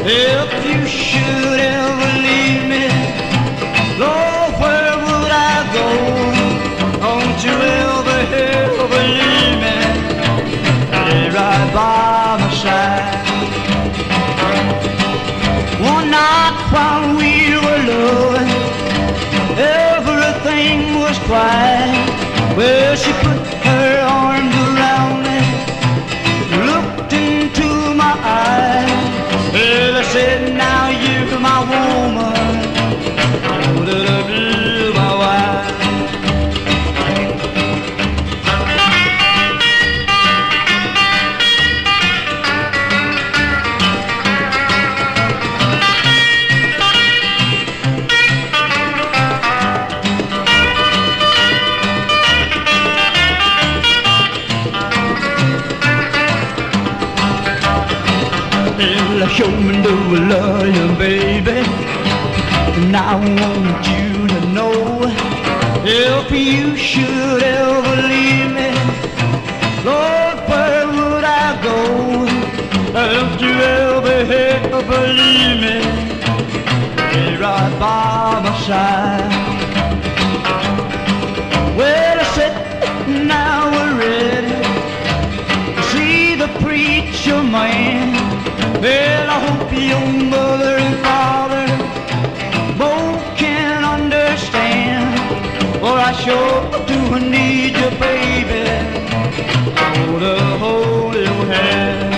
If you should ever leave me, Lord, where would I go? Don't you ever leave me, stay right by my side. One night while we were loving, everything was quiet. Well, she put her arms around me, looked into my eyes. Well, I said, now you're my woman, you're my wife. Well, show me do I love you, baby, and I want you to know, if you should ever leave me, Lord, where would I go? Don't you ever leave me, stay right by my side. Well, I said, now we're ready to see the preacher man. Well, I hope your mother and father both can understand, for I sure do need you, baby, to hold your hand.